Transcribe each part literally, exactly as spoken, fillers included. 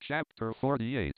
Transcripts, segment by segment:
Chapter forty-eight.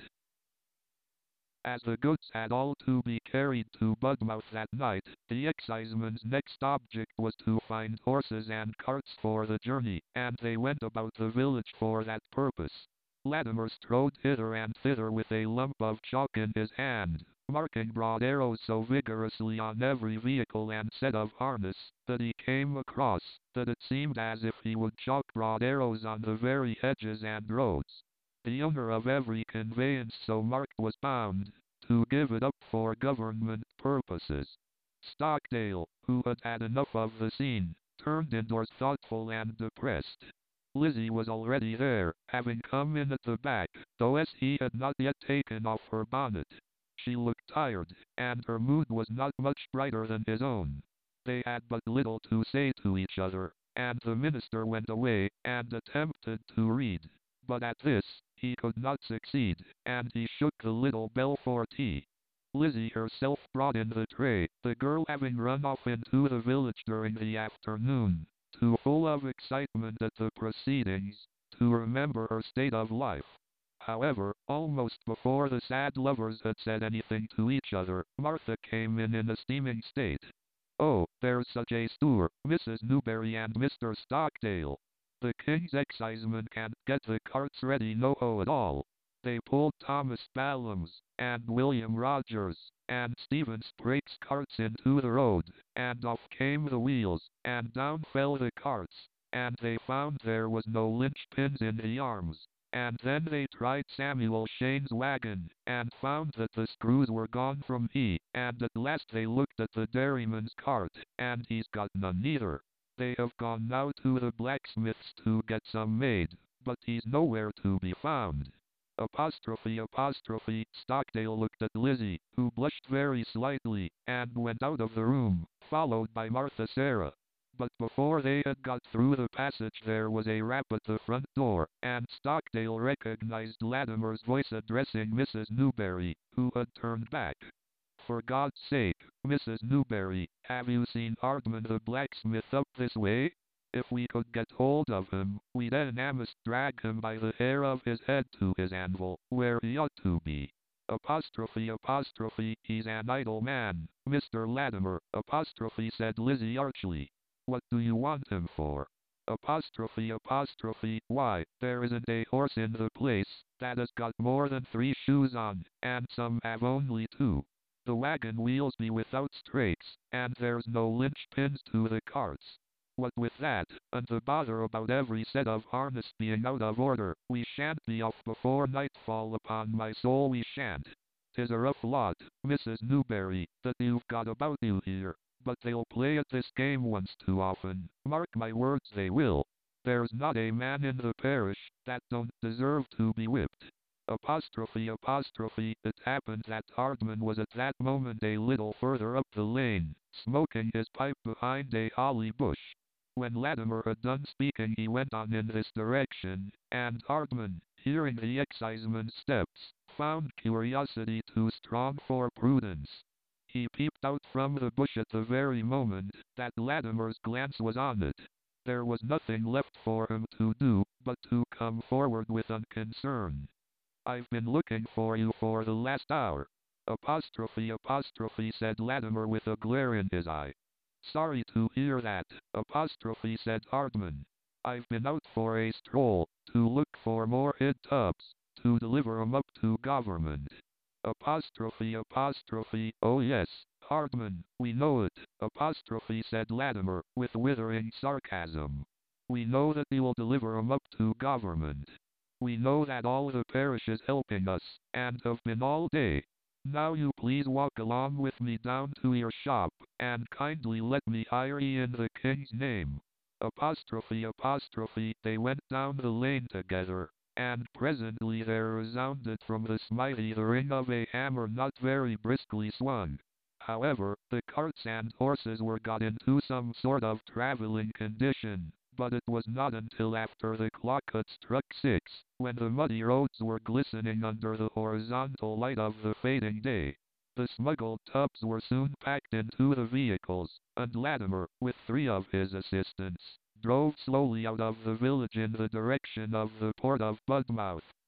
As the goods had all to be carried to Budmouth that night, the excisemen's next object was to find horses and carts for the journey, and they went about the village for that purpose. Latimer strode hither and thither with a lump of chalk in his hand, marking broad arrows so vigorously on every vehicle and set of harness that he came across, that it seemed as if he would chalk broad arrows on the very hedges and roads. The owner of every conveyance so marked was bound to give it up for government purposes. Stockdale, who had had enough of the scene, turned indoors thoughtful and depressed. Lizzie was already there, having come in at the back, though as he had not yet taken off her bonnet. She looked tired, and her mood was not much brighter than his own. They had but little to say to each other, and the minister went away, and attempted to read. But at this, he could not succeed, and he shook the little bell for tea. Lizzie herself brought in the tray, the girl having run off into the village during the afternoon, too full of excitement at the proceedings to remember her state of life. However, almost before the sad lovers had said anything to each other, Martha came in in a steaming state. "Oh, there's such a stir, Missus Newberry and Mister Stockdale. The King's excisemen can't get the carts ready no-ho at all. They pulled Thomas Ballum's, and William Rogers, and Stephen Sprake's carts into the road, and off came the wheels, and down fell the carts, and they found there was no linchpins in the arms. And then they tried Samuel Shane's wagon, and found that the screws were gone from he, and at last they looked at the dairyman's cart, and he's got none neither. They have gone now to the blacksmith's to get some made, but he's nowhere to be found." Apostrophe apostrophe. Stockdale looked at Lizzie, who blushed very slightly, and went out of the room, followed by Martha Sarah. But before they had got through the passage there was a rap at the front door, and Stockdale recognized Latimer's voice addressing Missus Newberry, who had turned back. "For God's sake, Missus Newberry, have you seen Hardman the blacksmith up this way? If we could get hold of him, we'd amiss drag him by the hair of his head to his anvil, where he ought to be." Apostrophe apostrophe. "He's an idle man, Mister Latimer," apostrophe said Lizzie archly. "What do you want him for?" Apostrophe apostrophe. "Why, there isn't a horse in the place that has got more than three shoes on, and some have only two. The wagon wheels be without strakes, and there's no linchpins to the carts. What with that, and the bother about every set of harness being out of order, we shan't be off before nightfall, upon my soul we shan't. 'Tis a rough lot, Missus Newberry, that you've got about you here, but they'll play at this game once too often, mark my words they will. There's not a man in the parish that don't deserve to be whipped." Apostrophe apostrophe. It happened that Hardman was at that moment a little further up the lane, smoking his pipe behind a holly bush. When Latimer had done speaking he went on in this direction, and Hardman, hearing the exciseman's steps, found curiosity too strong for prudence. He peeped out from the bush at the very moment that Latimer's glance was on it. There was nothing left for him to do but to come forward with unconcern. "I've been looking for you for the last hour." Apostrophe apostrophe said Latimer with a glare in his eye. "Sorry to hear that," apostrophe said Hardman. "I've been out for a stroll, to look for more hid tubs, to deliver 'em up to government." Apostrophe apostrophe. "Oh yes, Hardman, we know it," apostrophe said Latimer, with withering sarcasm. "We know that you'll deliver 'em up to government. We know that all the parish is helping us, and have been all day. Now you please walk along with me down to your shop, and kindly let me hire ye in the King's name." Apostrophe apostrophe. They went down the lane together, and presently there resounded from the smithy the ring of a hammer not very briskly swung. However, the carts and horses were got into some sort of traveling condition, but it was not until after the clock had struck six, when the muddy roads were glistening under the horizontal light of the fading day. The smuggled tubs were soon packed into the vehicles, and Latimer, with three of his assistants, drove slowly out of the village in the direction of the port of Budmouth.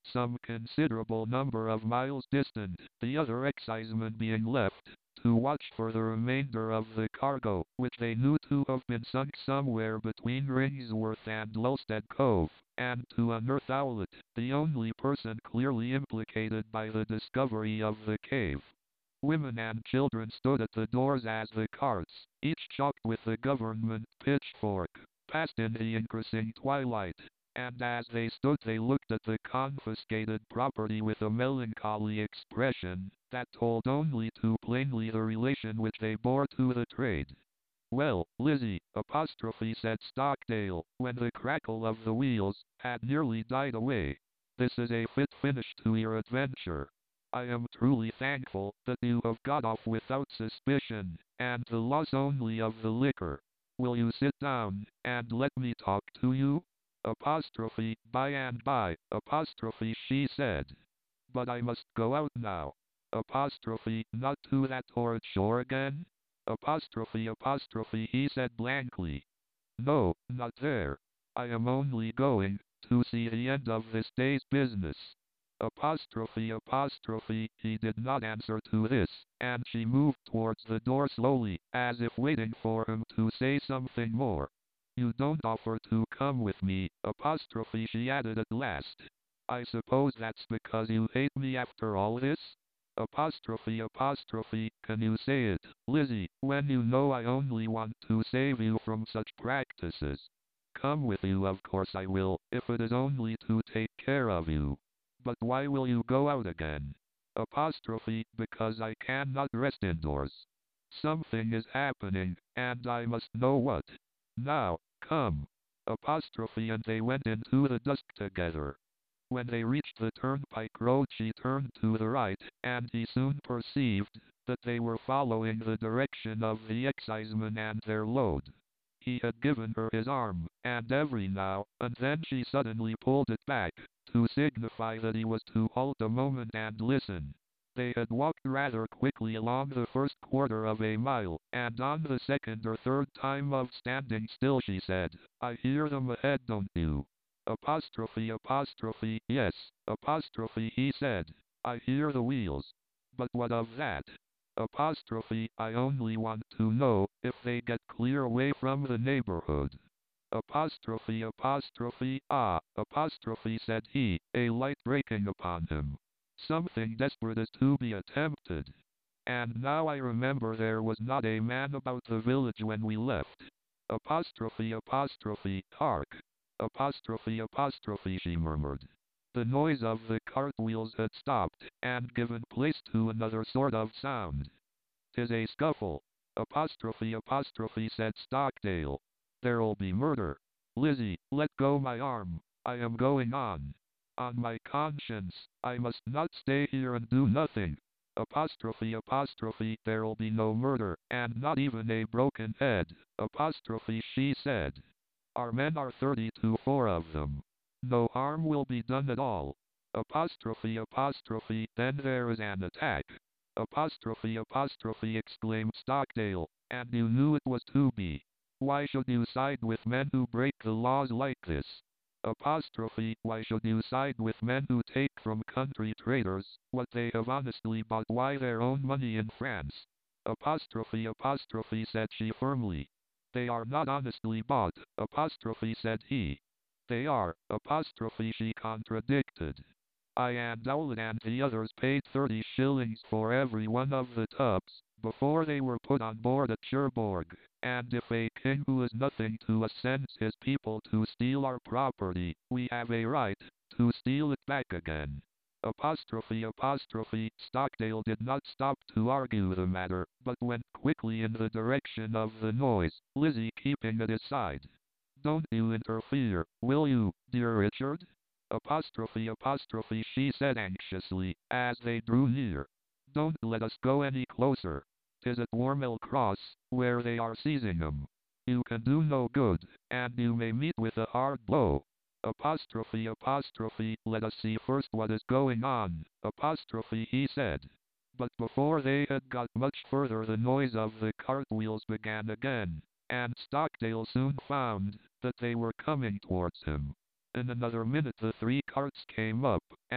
some considerable number of miles distant, the other excisemen being left to watch for the remainder of the cargo, which they knew to have been sunk somewhere between Ringsworth and Lulstead Cove, and to unearth Owlett, the only person clearly implicated by the discovery of the cave. Women and children stood at the doors as the carts, each chalked with the government pitchfork, passed in the increasing twilight, and as they stood they looked at the confiscated property with a melancholy expression that told only too plainly the relation which they bore to the trade. "Well, Lizzie," apostrophe said Stockdale, when the crackle of the wheels had nearly died away, "this is a fit finish to your adventure. I am truly thankful that you have got off without suspicion, and the loss only of the liquor. Will you sit down, and let me talk to you?" Apostrophe, by and by, apostrophe she said. "But I must go out now." Apostrophe, not to that horrid shore again? Apostrophe, apostrophe, he said blankly. "No, not there. I am only going to see the end of this day's business." Apostrophe, apostrophe, he did not answer to this, and she moved towards the door slowly, as if waiting for him to say something more. "You don't offer to come with me," apostrophe she added at last. "I suppose that's because you hate me after all this?" Apostrophe, apostrophe, can you say it, Lizzie, when you know I only want to save you from such practices? Come with you, of course I will, if it is only to take care of you. But why will you go out again? Apostrophe, because I cannot rest indoors. Something is happening, and I must know what. Now, come. Apostrophe, and they went into the dusk together. When they reached the turnpike road she turned to the right, and he soon perceived that they were following the direction of the excisemen and their load. He had given her his arm, and every now and then she suddenly pulled it back, to signify that he was to halt a moment and listen. They had walked rather quickly along the first quarter of a mile, and on the second or third time of standing still she said, "I hear them ahead, don't you?" Apostrophe, apostrophe, yes, apostrophe, he said, "I hear the wheels. But what of that?" Apostrophe, "I only want to know if they get clear away from the neighborhood." Apostrophe, apostrophe, ah, apostrophe, said he, a light breaking upon him. "Something desperate is to be attempted. And now I remember there was not a man about the village when we left." Apostrophe, apostrophe, hark. Apostrophe, apostrophe, she murmured. The noise of the cartwheels had stopped, and given place to another sort of sound. "'Tis a scuffle." Apostrophe, apostrophe, said Stockdale. "There'll be murder. Lizzie, let go my arm. I am going on. On my conscience, I must not stay here and do nothing." Apostrophe, apostrophe, "There'll be no murder, and not even a broken head." Apostrophe, she said. "Our men are thirty to four of them. No harm will be done at all." Apostrophe, apostrophe, "Then there is an attack." Apostrophe, apostrophe, exclaimed Stockdale, "and you knew it was to be. Why should you side with men who break the laws like this?" Apostrophe, "Why should you side with men who take from country traders what they have honestly bought by their own money in France?" Apostrophe, apostrophe, said she firmly. "They are not honestly bought," apostrophe, said he. "They are," apostrophe, she contradicted. "I and Owlett and the others paid thirty shillings for every one of the tubs, before they were put on board at Cherbourg, and if a king who is nothing to us sends his people to steal our property, we have a right to steal it back again." Apostrophe, apostrophe, Stockdale did not stop to argue the matter, but went quickly in the direction of the noise, Lizzie keeping at his side. "Don't you interfere, will you, dear Richard?" Apostrophe, apostrophe, she said anxiously, as they drew near. "Don't let us go any closer. 'Tis at Warmel Cross, where they are seizing him. You can do no good, and you may meet with a hard blow." Apostrophe, apostrophe, "Let us see first what is going on." Apostrophe, he said. But before they had got much further the noise of the cartwheels began again, and Stockdale soon found that they were coming towards him. In another minute the three carts came up, and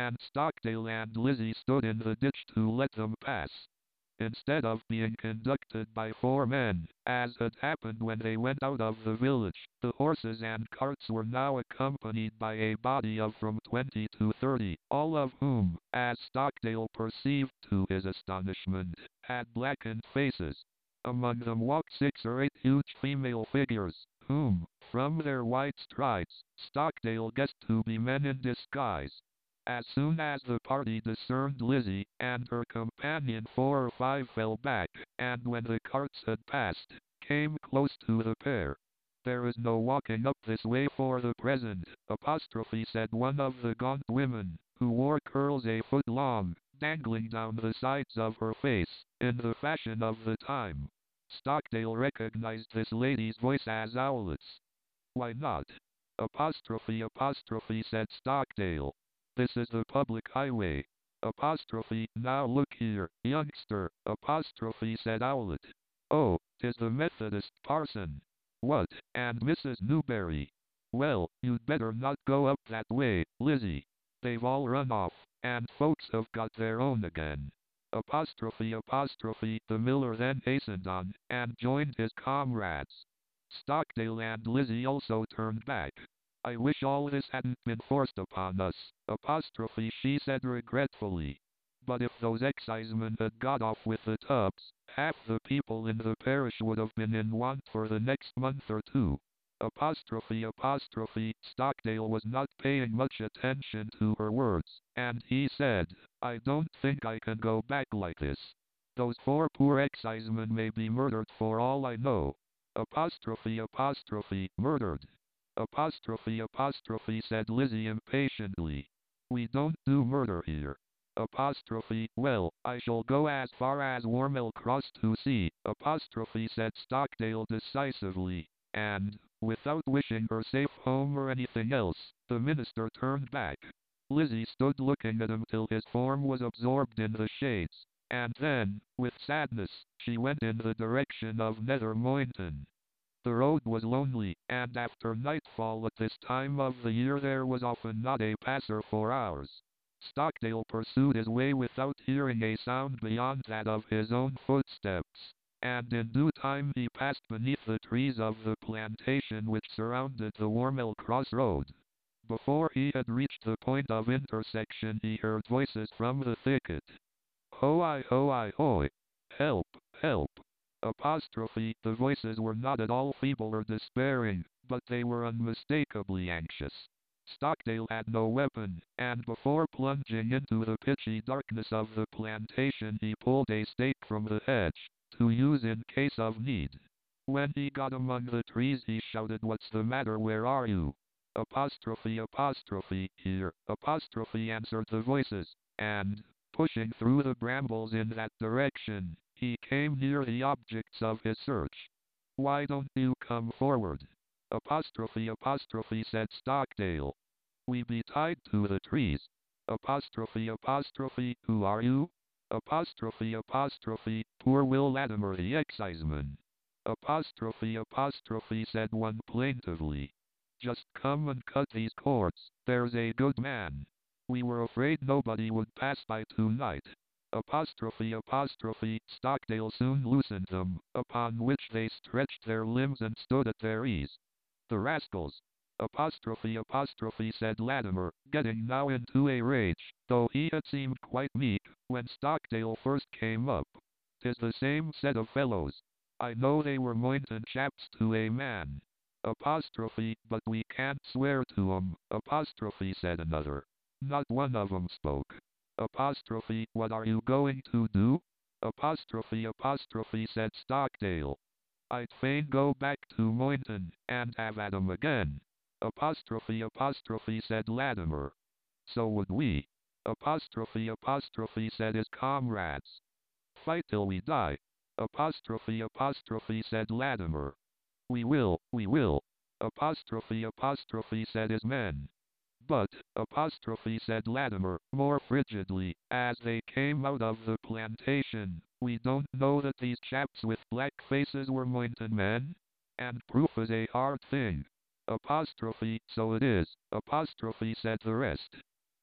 and Stockdale and Lizzie stood in the ditch to let them pass. Instead of being conducted by four men, as had happened when they went out of the village, the horses and carts were now accompanied by a body of from twenty to thirty, all of whom, as Stockdale perceived to his astonishment, had blackened faces. Among them walked six or eight huge female figures, whom, from their wide strides, Stockdale guessed to be men in disguise. As soon as the party discerned Lizzie and her companion, four or five fell back, and when the carts had passed, came close to the pair. "There is no walking up this way for the present," apostrophe said one of the gaunt women, who wore curls a foot long, dangling down the sides of her face, in the fashion of the time. Stockdale recognized this lady's voice as Owlet's. "Why not?" Apostrophe apostrophe said Stockdale. "This is the public highway." Apostrophe, "Now look here, youngster," apostrophe said Owlet. "Oh, 'tis the Methodist parson. What, and Missus Newberry? Well, you'd better not go up that way, Lizzie. They've all run off, and folks have got their own again." Apostrophe apostrophe, the miller then hastened on, and joined his comrades. Stockdale and Lizzie also turned back. "I wish all this hadn't been forced upon us," apostrophe she said regretfully. "But if those excisemen had got off with the tubs, half the people in the parish would have been in want for the next month or two." Apostrophe apostrophe, Stockdale was not paying much attention to her words, and he said, "I don't think I can go back like this. Those four poor excisemen may be murdered for all I know." Apostrophe apostrophe, "Murdered?" Apostrophe apostrophe said Lizzie impatiently. "We don't do murder here." Apostrophe, "Well, I shall go as far as Warmell Cross to see," apostrophe said Stockdale decisively, and, without wishing her safe home or anything else, the minister turned back. Lizzie stood looking at him till his form was absorbed in the shades, and then, with sadness, she went in the direction of Nether Moynton. The road was lonely, and after nightfall at this time of the year there was often not a passer for hours. Stockdale pursued his way without hearing a sound beyond that of his own footsteps, and in due time he passed beneath the trees of the plantation which surrounded the Warmell Cross road. Before he had reached the point of intersection he heard voices from the thicket. "Ho-I, ho-I, hoy! Help, help!" Apostrophe, the voices were not at all feeble or despairing, but they were unmistakably anxious. Stockdale had no weapon, and before plunging into the pitchy darkness of the plantation he pulled a stake from the hedge, to use in case of need. When he got among the trees he shouted, "What's the matter, where are you?" Apostrophe apostrophe, "Here," apostrophe answered the voices, and, pushing through the brambles in that direction, he came near the objects of his search. "Why don't you come forward?" Apostrophe apostrophe said Stockdale. "We be tied to the trees." Apostrophe apostrophe, "Who are you?" Apostrophe apostrophe, "Poor Will Latimer the exciseman." Apostrophe apostrophe said one plaintively. "Just come and cut these cords, there's a good man. We were afraid nobody would pass by tonight." Apostrophe apostrophe, Stockdale soon loosened them, upon which they stretched their limbs and stood at their ease. "The rascals!" Apostrophe apostrophe said Latimer, getting now into a rage, though he had seemed quite meek when Stockdale first came up. "'Tis the same set of fellows. I know they were Moynton chaps to a man." Apostrophe, "But we can't swear to 'em," apostrophe said another. Not one of 'em spoke. Apostrophe, "What are you going to do?" Apostrophe apostrophe said Stockdale. "I'd fain go back to Moynton, and have at 'em again." Apostrophe apostrophe said Latimer. "So would we." Apostrophe apostrophe said his comrades. "Fight till we die." Apostrophe apostrophe said Latimer. "We will, we will." Apostrophe apostrophe said his men. "But," apostrophe said Latimer, more frigidly, as they came out of the plantation, "we don't know that these chaps with black faces were Moynton men? And proof is a hard thing." Apostrophe, "So it is," apostrophe said the rest.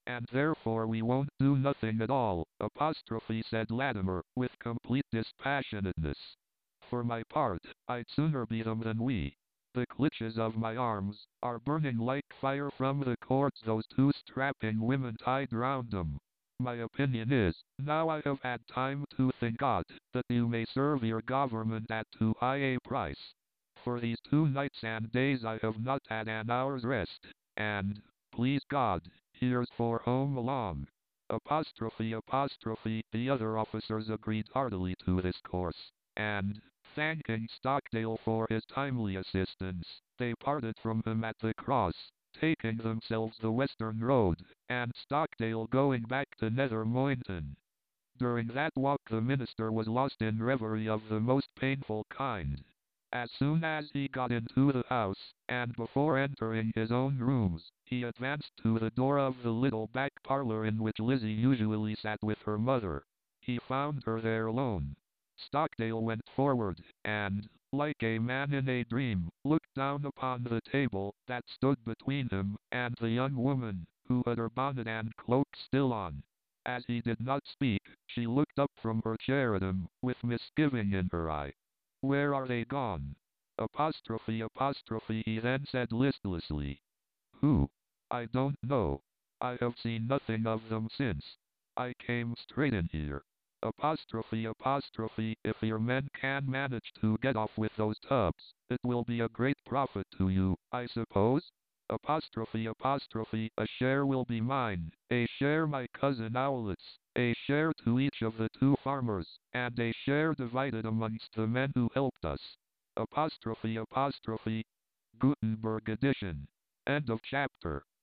and therefore we won't do nothing at all, apostrophe said Latimer, with complete dispassionateness. For my part, I'd sooner beat 'em than we. The clutches of my arms are burning like fire from the cords those two strapping women tied round 'em. My opinion is, now I have had time to think out, that you may serve your government at too high a price. For these two nights and days I have not had an hour's rest, and, please God, here's for home along. Apostrophe apostrophe the other officers agreed heartily to this course, and, thanking Stockdale for his timely assistance, they parted from him at the cross, taking themselves the western road, and Stockdale going back to Nether Moynton. During that walk the minister was lost in reverie of the most painful kind. As soon as he got into the house, and before entering his own rooms, he advanced to the door of the little back parlor in which Lizzie usually sat with her mother. He found her there alone. Stockdale went forward, and, like a man in a dream, looked down upon the table that stood between him and the young woman, who had her bonnet and cloak still on. As he did not speak, she looked up from her chair at him, with misgiving in her eye. Where are they gone? Apostrophe apostrophe he then said listlessly. Who? I don't know. I have seen nothing of them since. I came straight in here. Apostrophe apostrophe if your men can manage to get off with those tubs, it will be a great profit to you, I suppose? Apostrophe apostrophe a share will be mine, a share my cousin Owlet's, a share to each of the two farmers, and a share divided amongst the men who helped us. Apostrophe apostrophe Gutenberg edition. End of chapter.